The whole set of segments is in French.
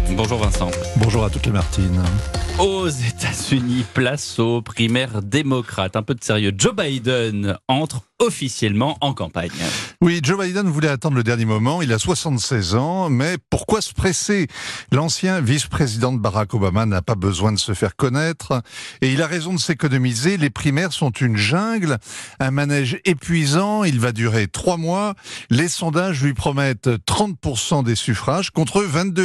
Bonjour Vincent. Bonjour à toutes les Martines. Aux États-Unis, place aux primaires démocrates. Un peu de sérieux. Joe Biden entre officiellement en campagne. Oui, Joe Biden voulait attendre le dernier moment. Il a 76 ans, mais pourquoi se presser ? L'ancien vice-président de Barack Obama n'a pas besoin de se faire connaître et il a raison de s'économiser. Les primaires sont une jungle, un manège épuisant. Il va durer 3 mois. Les sondages lui promettent 30% des suffrages contre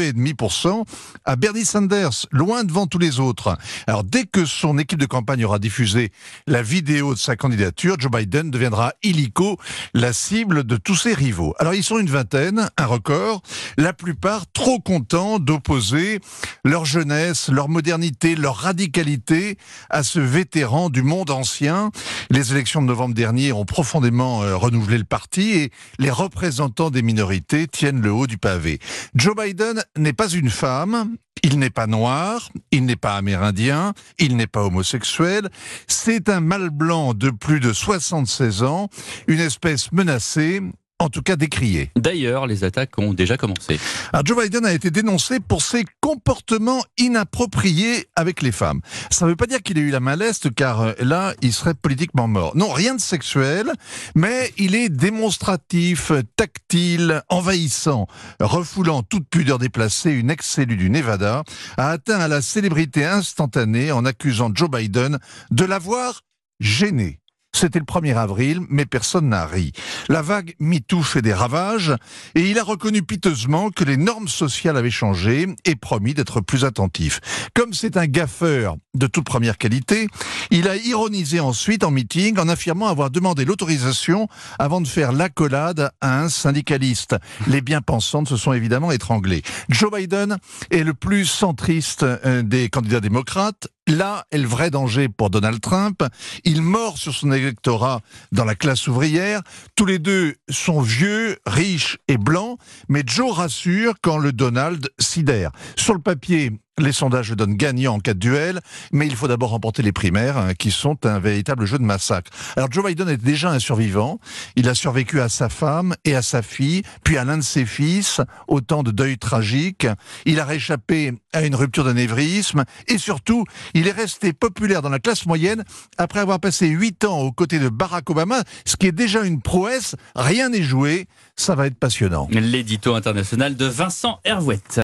22,5% à Bernie Sanders, loin devant tous les autres. Alors dès que son équipe de campagne aura diffusé la vidéo de sa candidature, Joe Biden deviendra illico la cible de tous ses rivaux. Alors ils sont une vingtaine, un record, la plupart trop contents d'opposer leur jeunesse, leur modernité, leur radicalité à ce vétéran du monde ancien. Les élections de novembre dernier ont profondément renouvelé le parti et les représentants des minorités tiennent le haut du pavé. Joe Biden n'est pas une femme. Il n'est pas noir, il n'est pas amérindien, il n'est pas homosexuel. C'est un mâle blanc de plus de 76 ans, une espèce menacée, en tout cas décriée. D'ailleurs, les attaques ont déjà commencé. Alors Joe Biden a été dénoncé pour ses comportements inappropriés avec les femmes. Ça ne veut pas dire qu'il ait eu la main leste, car là, il serait politiquement mort. Non, rien de sexuel, mais il est démonstratif, tactile, envahissant. Refoulant toute pudeur déplacée, une ex-élue du Nevada a atteint à la célébrité instantanée en accusant Joe Biden de l'avoir gêné. C'était le 1er avril, mais personne n'a ri. La vague MeToo fait des ravages et il a reconnu piteusement que les normes sociales avaient changé et promis d'être plus attentif. Comme c'est un gaffeur de toute première qualité, il a ironisé ensuite en meeting en affirmant avoir demandé l'autorisation avant de faire l'accolade à un syndicaliste. Les bien-pensantes se sont évidemment étranglés. Joe Biden est le plus centriste des candidats démocrates. Là est le vrai danger pour Donald Trump. Il mord sur son électorat dans la classe ouvrière. Tous les deux sont vieux, riches et blancs, mais Joe rassure quand le Donald sidère. Sur le papier, les sondages le donnent gagnant en cas de duel, mais il faut d'abord remporter les primaires, qui sont un véritable jeu de massacre. Alors Joe Biden est déjà un survivant. Il a survécu à sa femme et à sa fille, puis à l'un de ses fils, autant de deuils tragiques. Il a réchappé à une rupture d'anévrisme et surtout, il est resté populaire dans la classe moyenne après avoir passé 8 ans aux côtés de Barack Obama, ce qui est déjà une prouesse. Rien n'est joué, ça va être passionnant. L'édito international de Vincent Hervouet.